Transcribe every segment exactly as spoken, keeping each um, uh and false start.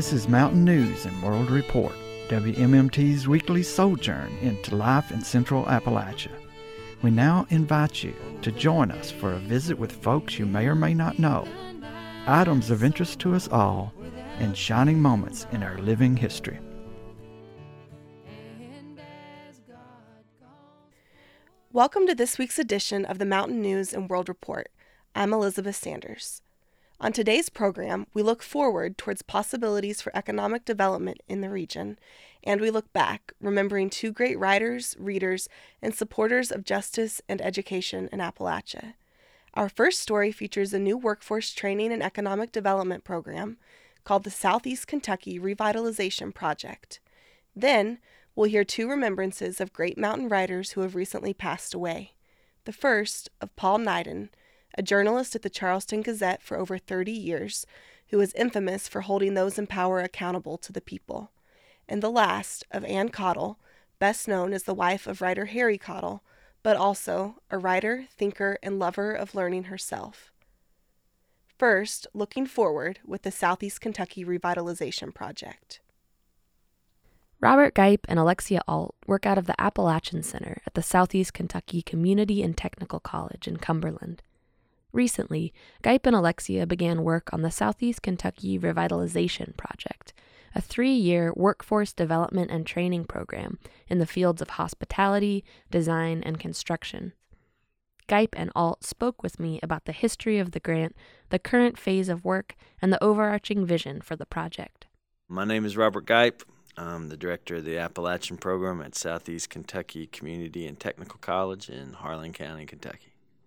This is Mountain News and World Report, W M M T's weekly sojourn into life in Central Appalachia. We now invite you to join us for a visit with folks you may or may not know, items of interest to us all, and shining moments in our living history. Welcome to this week's edition of the Mountain News and World Report. I'm Elizabeth Sanders. On today's program, we look forward towards possibilities for economic development in the region, and we look back, remembering two great writers, readers, and supporters of justice and education in Appalachia. Our first story features a new workforce training and economic development program called the Southeast Kentucky Revitalization Project. Then, we'll hear two remembrances of great mountain writers who have recently passed away. The first, of Paul Neiden, a journalist at the Charleston Gazette for over thirty years, who is infamous for holding those in power accountable to the people. And the last, of Ann Cottle, best known as the wife of writer Harry Cottle, but also a writer, thinker, and lover of learning herself. First, looking forward with the Southeast Kentucky Revitalization Project. Robert Gipe and Alexia Alt work out of the Appalachian Center at the Southeast Kentucky Community and Technical College in Cumberland. Recently, Gipe and Alexia began work on the Southeast Kentucky Revitalization Project, a three-year workforce development and training program in the fields of hospitality, design, and construction. Gipe and Alt spoke with me about the history of the grant, the current phase of work, and the overarching vision for the project. My name is Robert Gipe. I'm the director of the Appalachian Program at Southeast Kentucky Community and Technical College in Harlan County, Kentucky.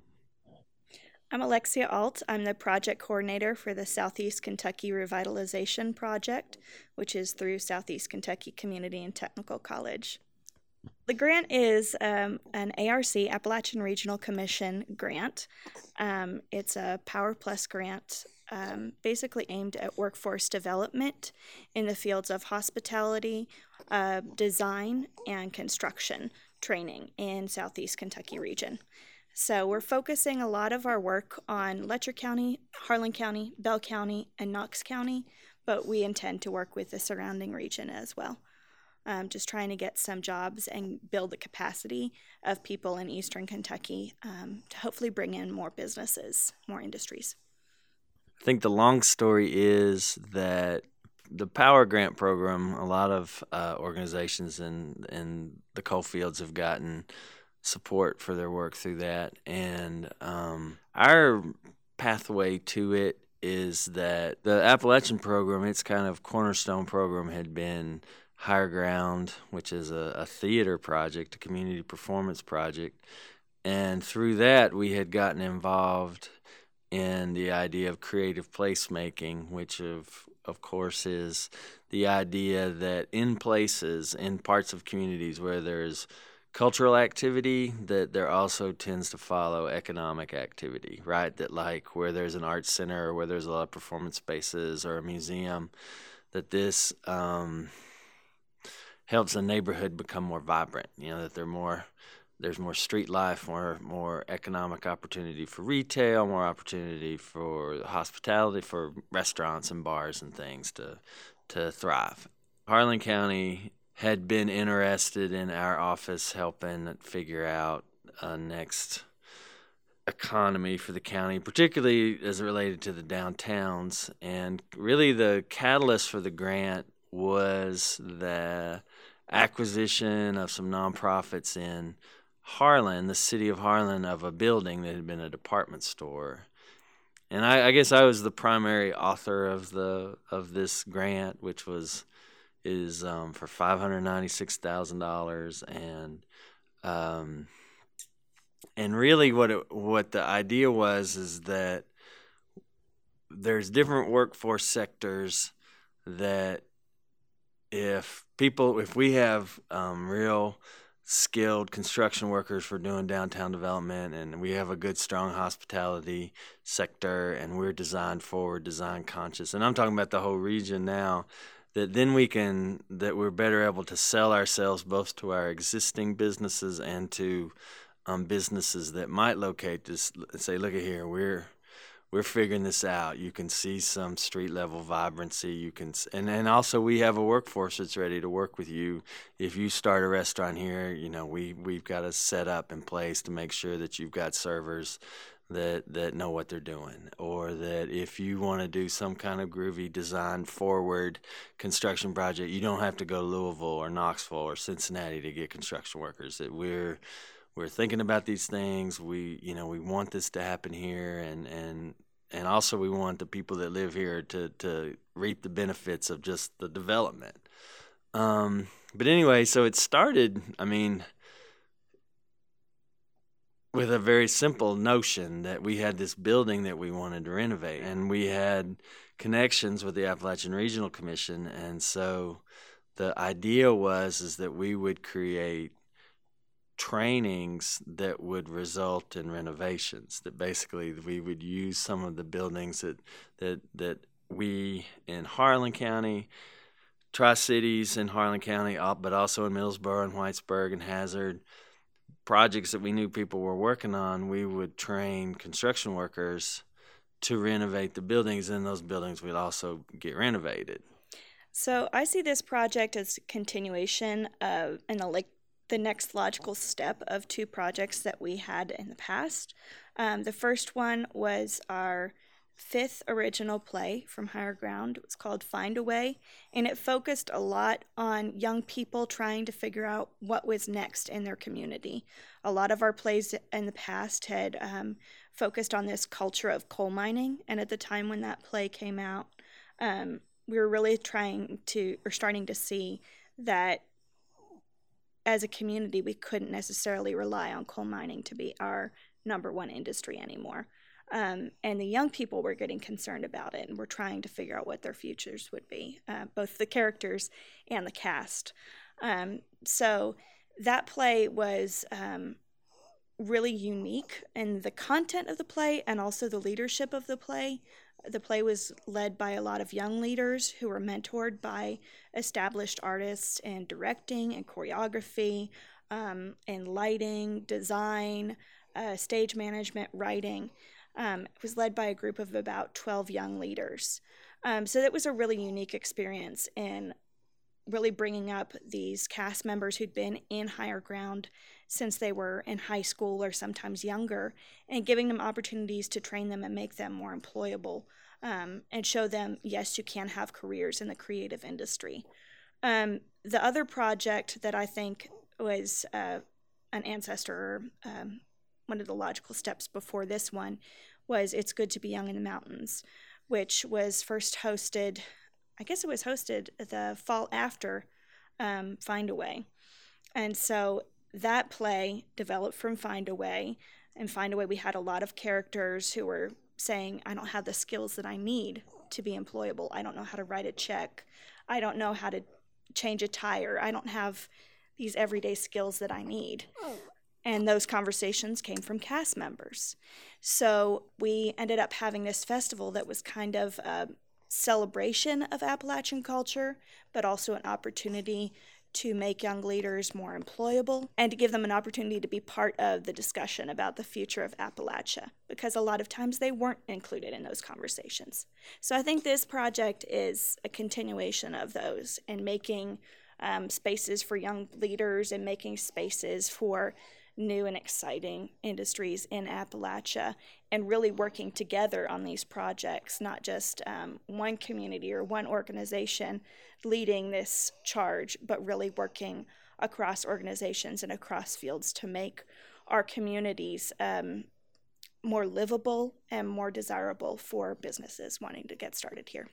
I'm Alexia Alt. I'm the project coordinator for the Southeast Kentucky Revitalization Project, which is through Southeast Kentucky Community and Technical College. The grant is um, an A R C, Appalachian Regional Commission grant. Um, it's a Power Plus grant um, basically aimed at workforce development in the fields of hospitality, uh, design, and construction training in Southeast Kentucky region. So we're focusing a lot of our work on Letcher County, Harlan County, Bell County, and Knox County, but we intend to work with the surrounding region as well. Um, just trying to get some jobs and build the capacity of people in eastern Kentucky um, to hopefully bring in more businesses, more industries. I think the long story is that the Power Grant Program, a lot of uh, organizations in, in the coal fields have gotten support for their work through that, and um, our pathway to it is that the Appalachian Program, its kind of cornerstone program, had been Higher Ground, which is a, a theater project, a community performance project, and through that we had gotten involved in the idea of creative placemaking, which of of course is the idea that in places, in parts of communities where there's cultural activity, that there also tends to follow economic activity, right? That like where there's an arts center or where there's a lot of performance spaces or a museum, that this um, helps a neighborhood become more vibrant, you know, that there more, there's more street life, more more economic opportunity for retail, more opportunity for hospitality, for restaurants and bars and things to to thrive. Harlan County had been interested in our office helping figure out a next economy for the county, particularly as it related to the downtowns. And really the catalyst for the grant was the acquisition of some nonprofits in Harlan, the city of Harlan, of a building that had been a department store. And I, I guess I was the primary author of the of this grant, which was is um, for five hundred ninety-six thousand dollars, and um, and really what it, what the idea was is that there's different workforce sectors that if people if we have um, real skilled construction workers for doing downtown development, and we have a good strong hospitality sector, and we're design forward, design conscious, and I'm talking about the whole region now, that then we can, that we're better able to sell ourselves both to our existing businesses and to um, businesses that might locate this, say, look at here, we're we're figuring this out. You can see some street level vibrancy. You can, and and also we have a workforce that's ready to work with you. If you start a restaurant here, you know we we've got a setup in place to make sure that you've got servers that that know what they're doing, or that if you want to do some kind of groovy design forward construction project, you don't have to go to Louisville or Knoxville or Cincinnati to get construction workers. That we're we're thinking about these things. We you know we want this to happen here, and and and also we want the people that live here to to reap the benefits of just the development. Um, but anyway, so it started. I mean. with a very simple notion that we had this building that we wanted to renovate, and we had connections with the Appalachian Regional Commission, and so the idea was is that we would create trainings that would result in renovations, that basically we would use some of the buildings that that that we in Harlan County, Tri-Cities in Harlan County, but also in Middlesboro and Whitesburg and Hazard, projects that we knew people were working on, we would train construction workers to renovate the buildings, and those buildings would also get renovated. So I see this project as a continuation of, and a, like the next logical step of two projects that we had in the past. Um, the first one was our fifth original play from Higher Ground. It was called Find a Way, and it focused a lot on young people trying to figure out what was next in their community. A lot of our plays in the past had um, focused on this culture of coal mining, and at the time when that play came out, um, we were really trying to, or starting to see that as a community, we couldn't necessarily rely on coal mining to be our number one industry anymore. Um, and the young people were getting concerned about it, and were trying to figure out what their futures would be, uh, both the characters and the cast. Um, so that play was um, really unique in the content of the play and also the leadership of the play. The play was led by a lot of young leaders who were mentored by established artists in directing and choreography, um, and lighting, design, uh, stage management, writing. Um, it was led by a group of about twelve young leaders. Um, so that was a really unique experience in really bringing up these cast members who'd been in Higher Ground since they were in high school or sometimes younger, and giving them opportunities to train them and make them more employable, um, and show them, yes, you can have careers in the creative industry. Um, the other project that I think was uh, an ancestor, um, one of the logical steps before this one, was It's Good to Be Young in the Mountains, which was first hosted, I guess it was hosted the fall after um, Find a Way. And so that play developed from Find a Way. And Find a Way, we had a lot of characters who were saying, I don't have the skills that I need to be employable. I don't know how to write a check. I don't know how to change a tire. I don't have these everyday skills that I need. And those conversations came from cast members. So we ended up having this festival that was kind of a celebration of Appalachian culture, but also an opportunity to make young leaders more employable and to give them an opportunity to be part of the discussion about the future of Appalachia, because a lot of times they weren't included in those conversations. So I think this project is a continuation of those, and making um, spaces for young leaders and making spaces for new and exciting industries in Appalachia, and really working together on these projects, not just um, one community or one organization leading this charge, but really working across organizations and across fields to make our communities um, more livable and more desirable for businesses wanting to get started here.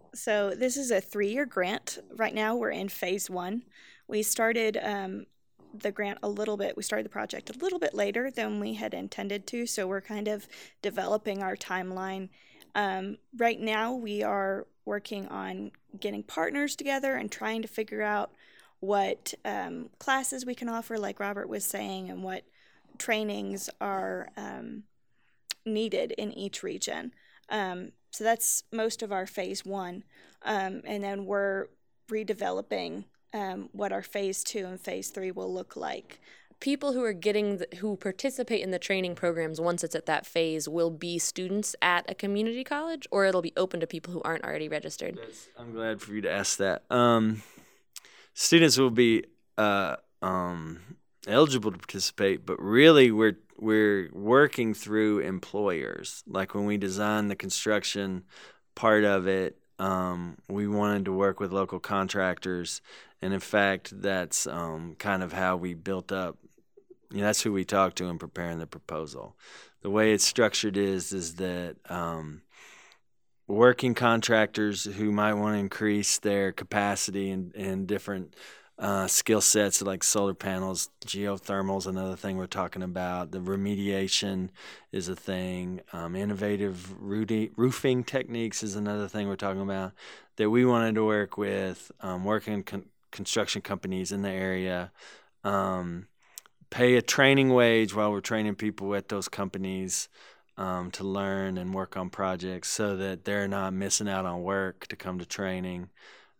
So this is a three-year grant. Right now we're in phase one. We started um, the grant a little bit, we started the project a little bit later than we had intended to, so we're kind of developing our timeline. Um, right now we are working on getting partners together and trying to figure out what um, classes we can offer, like Robert was saying, and what trainings are um, needed in each region. Um, so that's most of our phase one, um, and then we're redeveloping Um, what our phase two and phase three will look like people who are getting, the, who participate in the training programs once it's at that phase will be students at a community college, or it'll be open to people who aren't already registered? That's, I'm glad for you to ask that. Um, students will be uh, um, eligible to participate, but really we're we're working through employers. Like when we designed the construction part of it, um, we wanted to work with local contractors, and in fact, that's um, kind of how we built up. You know, that's who we talked to in preparing the proposal. The way it's structured is is that um, working contractors who might want to increase their capacity in, in different uh, skill sets like solar panels, geothermal is another thing we're talking about. The remediation is a thing. Um, innovative rooti- roofing techniques is another thing we're talking about that we wanted to work with, um, working con- construction companies in the area, um, pay a training wage while we're training people at those companies um, to learn and work on projects so that they're not missing out on work to come to training.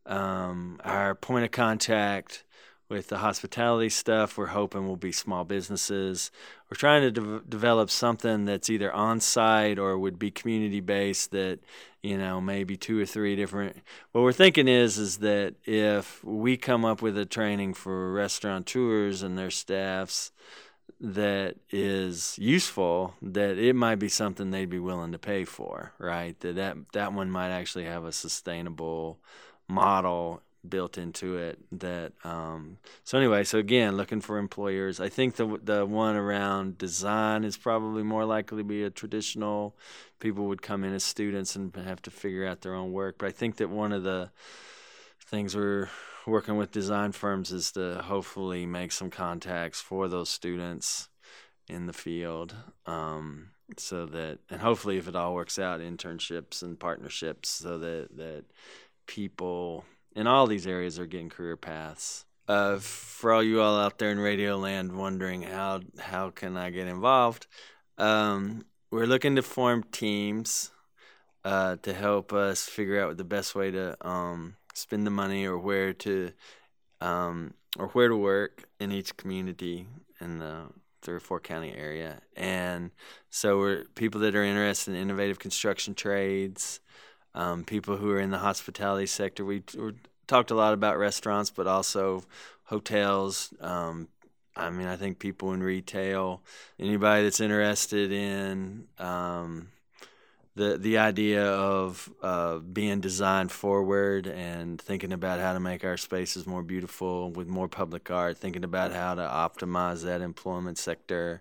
Um, our point of contact with the hospitality stuff, we're hoping will be small businesses. We're trying to de- develop something that's either on-site or would be community-based that, you know, maybe two or three different. What we're thinking is is that if we come up with a training for restaurateurs and their staffs that is useful, that it might be something they'd be willing to pay for, right? That that, that one might actually have a sustainable model built into it. That um, so anyway, so again, looking for employers. I think the the one around design is probably more likely to be a traditional. People would come in as students and have to figure out their own work. But I think that one of the things we're working with design firms is to hopefully make some contacts for those students in the field, um, so that, and hopefully if it all works out, internships and partnerships so that that people in all these areas are getting career paths. Uh, for all you all out there in Radio Land wondering how how can I get involved, um, we're looking to form teams uh, to help us figure out the best way to um, spend the money or where to um, or where to work in each community in the three or four county area. And so we're people that are interested in innovative construction trades. Um, people who are in the hospitality sector. We, we talked a lot about restaurants, but also hotels. Um, I mean, I think people in retail, anybody that's interested in um, the the idea of uh, being design forward and thinking about how to make our spaces more beautiful with more public art, thinking about how to optimize that employment sector.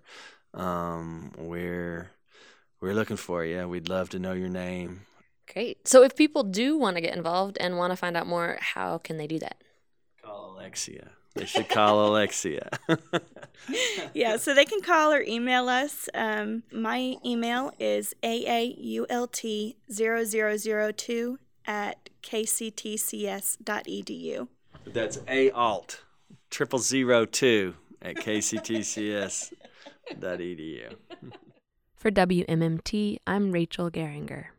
Um, we're we're looking for you. We'd love to know your name. Great. So if people do want to get involved and want to find out more, how can they do that? Call Alexia. They should call Alexia. Yeah, so they can call or email us. Um, my email is a a u l t zero zero zero two at k c t c s dot e d u. That's A alt triple zero two at k c t c s dot e d u. For W M M T, I'm Rachel Geringer.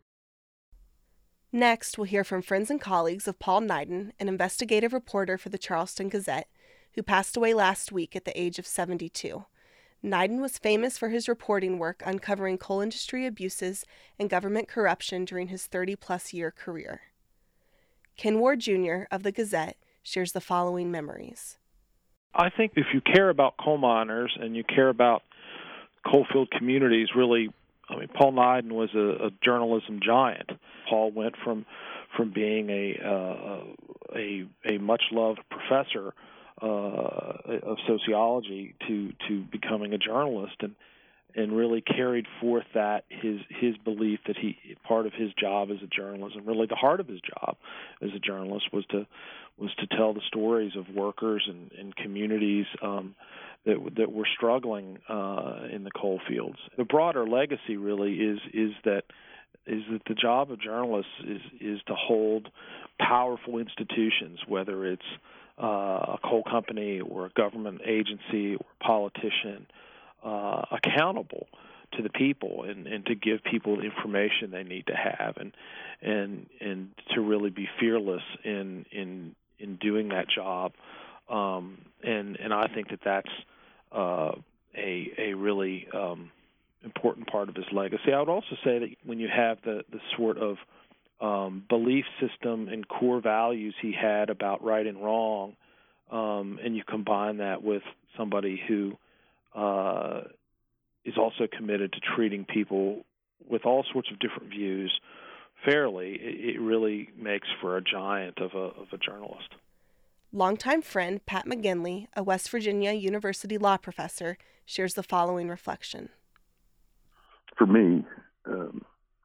Next, we'll hear from friends and colleagues of Paul Neiden, an investigative reporter for the Charleston Gazette, who passed away last week at the age of seventy-two. Neiden was famous for his reporting work uncovering coal industry abuses and government corruption during his thirty-plus year career. Ken Ward Junior of the Gazette shares the following memories. I think if you care about coal miners and you care about coalfield communities, really, I mean, Paul Neiden was a, a journalism giant. Paul went from from being a uh, a, a much loved professor uh, of sociology to, to becoming a journalist, and and really carried forth that his his belief that he part of his job as a journalist, and really the heart of his job as a journalist was to was to tell the stories of workers and, and communities um, that that were struggling uh, in the coal fields. The broader legacy really is is that is that the job of journalists is is to hold powerful institutions, whether it's uh, a coal company or a government agency or a politician, uh, accountable to the people, and, and to give people the information they need to have, and and and to really be fearless in in in doing that job. Um, and and I think that that's uh, a a really um, important part of his legacy. I would also say that when you have the, the sort of um, belief system and core values he had about right and wrong, um, and you combine that with somebody who uh, is also committed to treating people with all sorts of different views fairly, it, it really makes for a giant of a, of a journalist. Longtime friend Pat McGinley, a West Virginia University law professor, shares the following reflection. For me, um,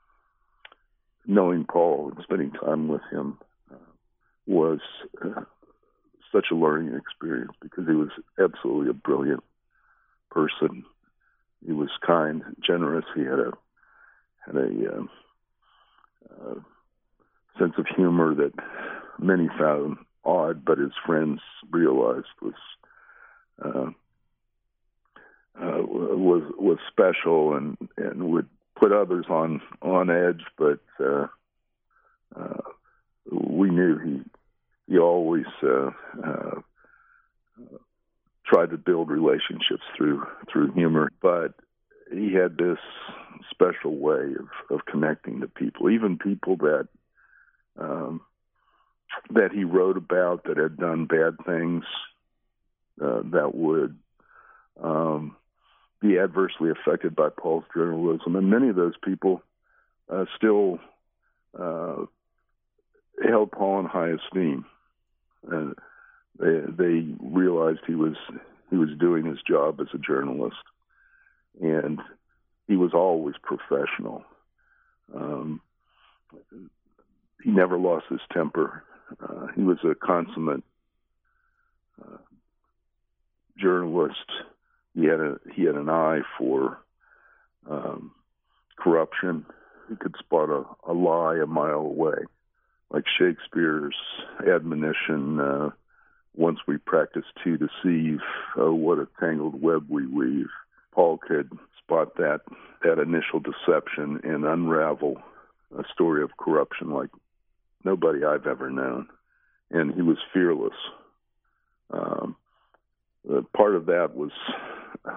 knowing Paul and spending time with him uh, was uh, such a learning experience because he was absolutely a brilliant person. He was kind, generous. He had a had a uh, uh, sense of humor that many found odd, but his friends realized was uh, uh, was was special and, and would put others on, on edge. But uh, uh, we knew he he always uh, uh, tried to build relationships through through humor. But he had this special way of, of connecting to people, even people that um, that he wrote about that had done bad things uh, that would um, be adversely affected by Paul's journalism. And many of those people uh, still uh, held Paul in high esteem. Uh, they, they realized he was he was doing his job as a journalist, and he was always professional. Um, he never lost his temper. Uh, he was a consummate uh, journalist. He had a he had an eye for um, corruption. He could spot a, a lie a mile away, like Shakespeare's admonition. Uh, Once we practice to deceive, oh, what a tangled web we weave. Paul could spot that that initial deception and unravel a story of corruption like nobody I've ever known. And he was fearless. Um, uh, part of that was uh,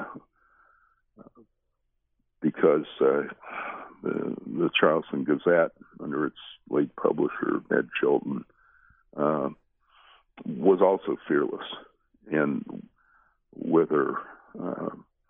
because uh, the, the Charleston Gazette, under its late publisher, Ned Chilton, uh, was also fearless. And whether uh,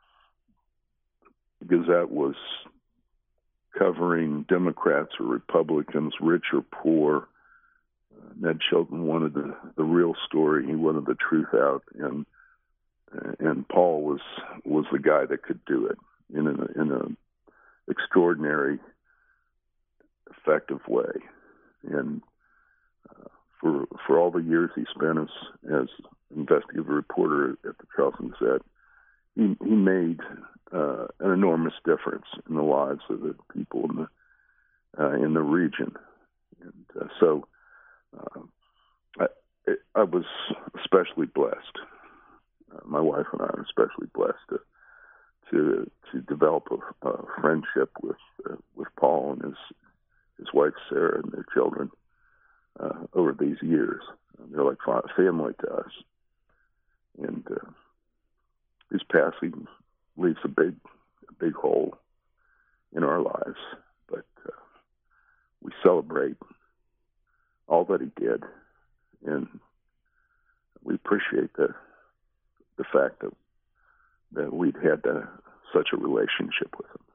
the Gazette was covering Democrats or Republicans, rich or poor, uh, Ned Chilton wanted the, the real story. He wanted the truth out, and and Paul was was the guy that could do it in an in a extraordinary, effective way. And uh, for for all the years he spent as as investigative reporter at the Charleston Gazette, he he made uh, an enormous difference in the lives of the people in the uh, in the region. And uh, so uh, I I was especially blessed. Uh, my wife and I are especially blessed to to to develop a, a friendship with uh, with Paul and his his wife Sarah and their children uh, over these years. They're like family to us, and uh, his passing leaves a big a big hole in our lives. But uh, we celebrate all that he did, and we appreciate the the fact that that we'd had uh, such a relationship with him.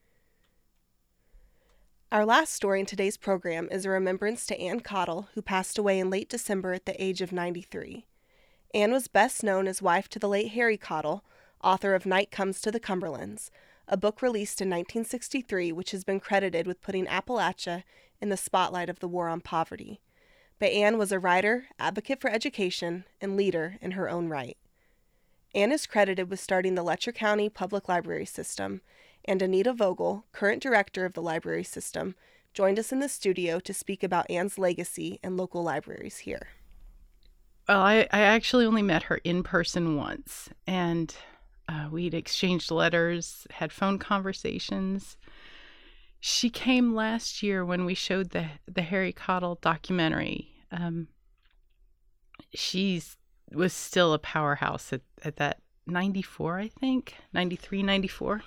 Our last story in today's program is a remembrance to Ann Cottle, who passed away in late December at the age of ninety-three. Ann was best known as wife to the late Harry Cottle, author of Night Comes to the Cumberlands, a book released in nineteen sixty-three which has been credited with putting Appalachia in the spotlight of the war on poverty. But Ann was a writer, advocate for education, and leader in her own right. Ann is credited with starting the Letcher County Public Library System, and Anita Vogel, current director of the library system, joined us in the studio to speak about Ann's legacy and local libraries here. Well, I, I actually only met her in person once, and uh, we'd exchanged letters, had phone conversations. She came last year when we showed the, the Harry Cottle documentary. Um, she's was still a powerhouse at, at that ninety-four, I think, ninety-three, ninety-four.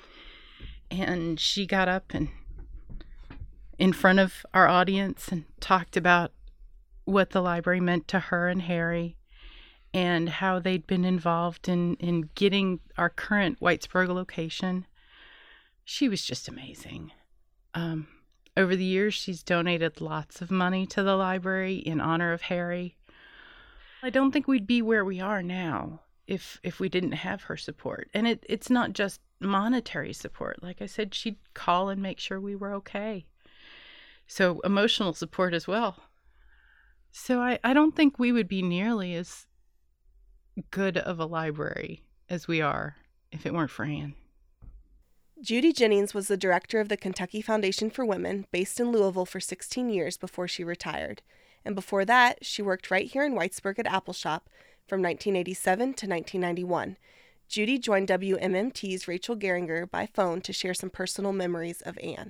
And she got up and in front of our audience and talked about what the library meant to her and Harry and how they'd been involved in, in getting our current Whitesburg location. She was just amazing. Um, over the years, she's donated lots of money to the library in honor of Harry. I don't think we'd be where we are now if if we didn't have her support. And it, it's not just monetary support. Like I said, she'd call and make sure we were okay. So emotional support as well. So I, I don't think we would be nearly as good of a library as we are if it weren't for Anne. Judy Jennings was the director of the Kentucky Foundation for Women, based in Louisville for sixteen years before she retired. And before that, she worked right here in Whitesburg at Appalshop from nineteen eighty-seven to nineteen ninety-one. Judy joined W M M T's Rachel Geringer by phone to share some personal memories of Anne.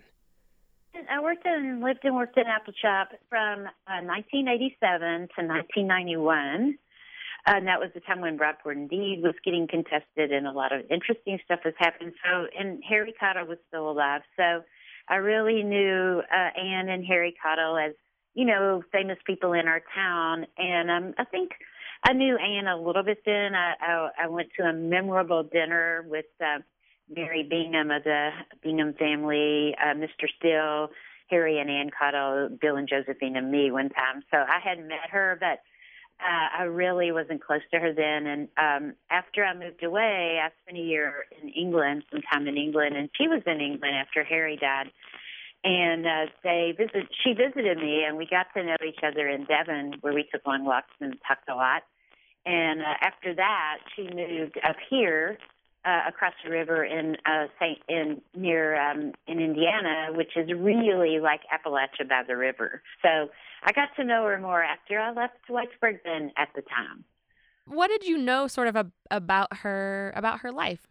I worked and lived and worked in Appalshop from uh, nineteen eighty-seven to nineteen ninety-one. Uh, and that was the time when Broadport Indeed was getting contested and a lot of interesting stuff was happening. So, and Harry Cottle was still alive. So I really knew uh, Anne and Harry Cottle as, you know, famous people in our town. And um, I think I knew Anne a little bit then. I, I, I went to a memorable dinner with uh, Mary Bingham of the Bingham family, uh, Mister Steele, Harry and Anne Cottle, Bill and Josephine, and me one time. So I hadn't met her, but uh, I really wasn't close to her then. And um, after I moved away, I spent a year in England, some time in England, and she was in England after Harry died. And uh, they visit, she visited me, and we got to know each other in Devon, where we took long walks and talked a lot. And uh, after that, she moved up here uh, across the river in uh, Saint in near um, in Indiana, which is really like Appalachia by the river. So I got to know her more after I left Whitesburg than at the time. What did you know, sort of, a, about her about her life?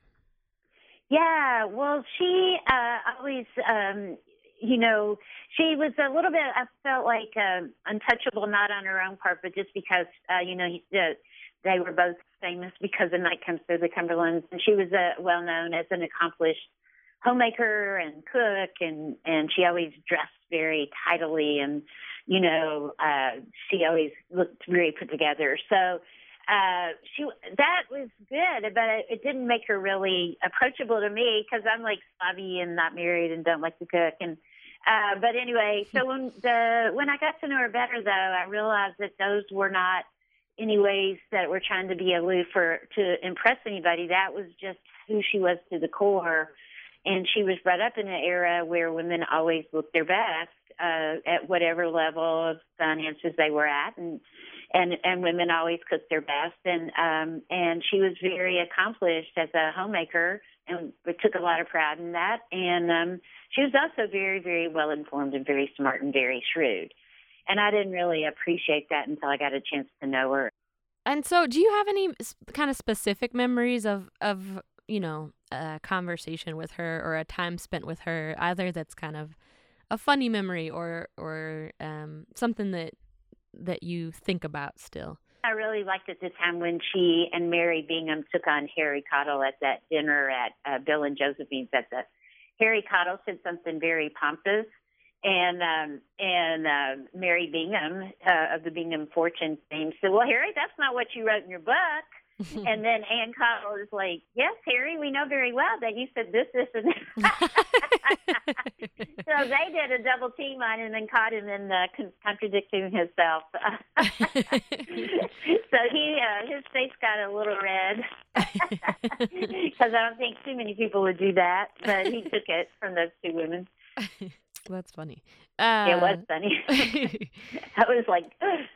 Yeah, well, she uh, always. Um, You know, she was a little bit, I felt like uh, untouchable, not on her own part, but just because, uh, you know, he, uh, they were both famous because the night comes through the Cumberlands. And she was uh, well known as an accomplished homemaker and cook, and, and she always dressed very tidily, and, you know, uh, she always looked very put together. So uh, she that was good, but it, it didn't make her really approachable to me because I'm like slobby and not married and don't like to cook. And uh, but anyway, so when the when I got to know her better, though, I realized that those were not any ways that we're trying to be aloof or to impress anybody. That was just who she was to the core. And she was brought up in an era where women always looked their best uh, at whatever level of finances they were at, and and and women always cooked their best. And um, and she was very accomplished as a homemaker, and we took a lot of pride in that. And um, she was also very, very well informed and very smart and very shrewd. And I didn't really appreciate that until I got a chance to know her. And so, do you have any kind of specific memories of of you know, a conversation with her or a time spent with her, either that's kind of a funny memory or or um, something that that you think about still? I really liked at the time when she and Mary Bingham took on Harry Cottle at that dinner at uh, Bill and Josephine's. At the Harry Cottle said something very pompous, and um, and uh, Mary Bingham uh, of the Bingham Fortune fame said, "Well, Harry, that's not what you wrote in your book." And then Anne Cottle was like, "Yes, Harry, we know very well that you said this, this, and this." So they did a double team on him and caught him in uh, con- contradicting himself. So he, uh, his face got a little red because I don't think too many people would do that. But he took it from those two women. That's funny. Uh... It was funny. I was like,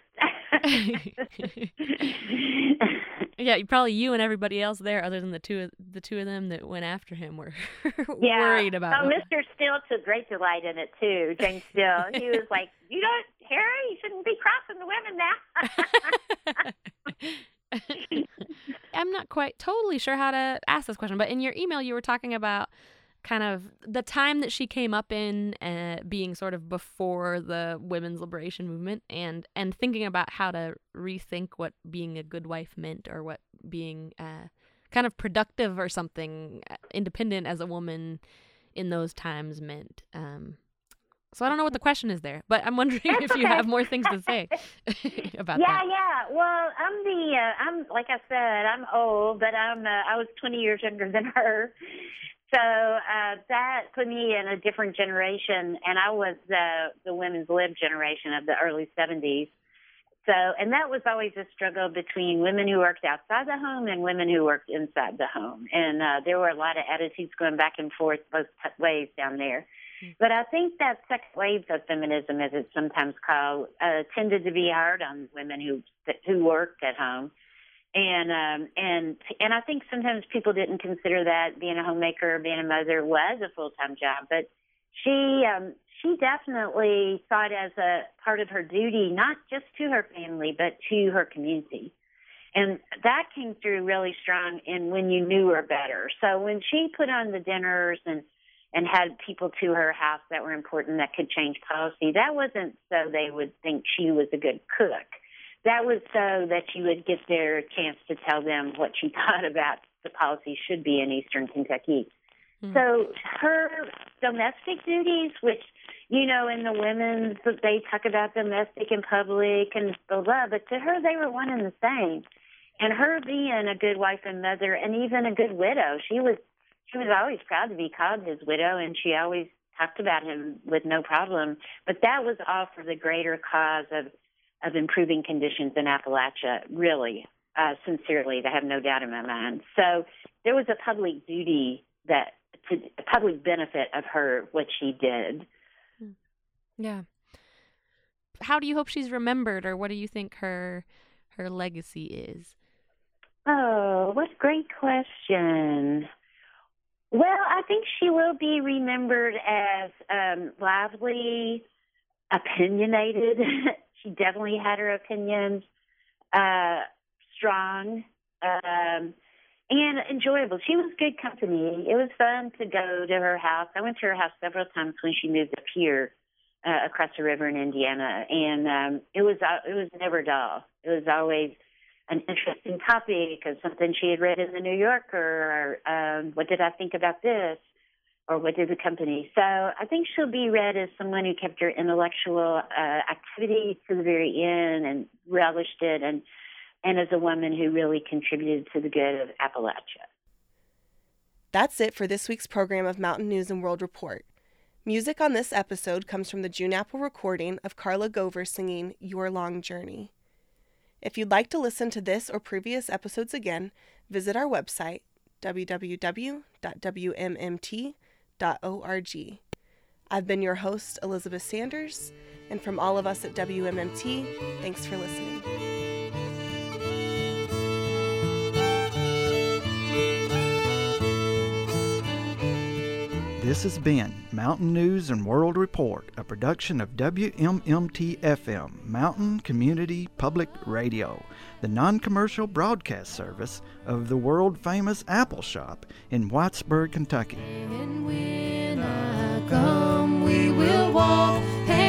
yeah, probably you and everybody else there, other than the two of the two of them that went after him, were yeah. worried about. Oh, Mister Steele took great delight in it too. James Steele, he was like, "You don't, Harry, you shouldn't be crossing the women now." I'm not quite totally sure how to ask this question, but in your email, you were talking about kind of the time that she came up in, uh, being sort of before the women's liberation movement, and and thinking about how to rethink what being a good wife meant, or what being uh, kind of productive or something, independent as a woman in those times meant. Um, so I don't know what the question is there, but I'm wondering That's if okay. you have more things to say about yeah, that. Yeah, Well, I'm the, uh, I'm like I said, I'm old, but I'm, uh, I was twenty years younger than her. So uh, that put me in a different generation, and I was uh, the women's lib generation of the early seventies. So, and that was always a struggle between women who worked outside the home and women who worked inside the home. And uh, there were a lot of attitudes going back and forth both t- ways down there. Mm-hmm. But I think that second wave of feminism, as it's sometimes called, uh, tended to be hard on women who who worked at home. And um, and and I think sometimes people didn't consider that being a homemaker or being a mother was a full-time job. But she um, she definitely saw it as a part of her duty, not just to her family, but to her community. And that came through really strong in When You Knew Her Better. So when she put on the dinners and, and had people to her house that were important that could change policy, that wasn't so they would think she was a good cook. That was so that she would get their chance to tell them what she thought about the policy should be in Eastern Kentucky. Mm-hmm. So her domestic duties, which, you know, in the women's, they talk about domestic in public and blah, blah, but to her, they were one and the same. And her being a good wife and mother and even a good widow, she was she was always proud to be called his widow, and she always talked about him with no problem. But that was all for the greater cause of, of improving conditions in Appalachia, really, uh, sincerely. I have no doubt in my mind. So there was a public duty that to a public benefit of her, what she did. Yeah. How do you hope she's remembered, or what do you think her her legacy is? Oh, what a great question. Well, I think she will be remembered as um, lively, opinionated. She definitely had her opinions, uh, strong, um, and enjoyable. She was good company. It was fun to go to her house. I went to her house several times when she moved up here uh, across the river in Indiana, and um, it was uh, it was never dull. It was always an interesting topic or something she had read in the New Yorker, or um, what did I think about this, or what did the company. So I think she'll be read as someone who kept her intellectual uh, activity to the very end and relished it, and and as a woman who really contributed to the good of Appalachia. That's it for this week's program of Mountain News and World Report. Music on this episode comes from the June Apple recording of Carla Gover singing Your Long Journey. If you'd like to listen to this or previous episodes again, visit our website, w w w dot w m m t dot org. I've been your host, Elizabeth Sanders, and from all of us at W M M T, thanks for listening. This has been Mountain News and World Report, a production of W M M T F M, Mountain Community Public Radio, the non-commercial broadcast service of the world-famous Apple Shop in Whitesburg, Kentucky. And when I come, we will walk hand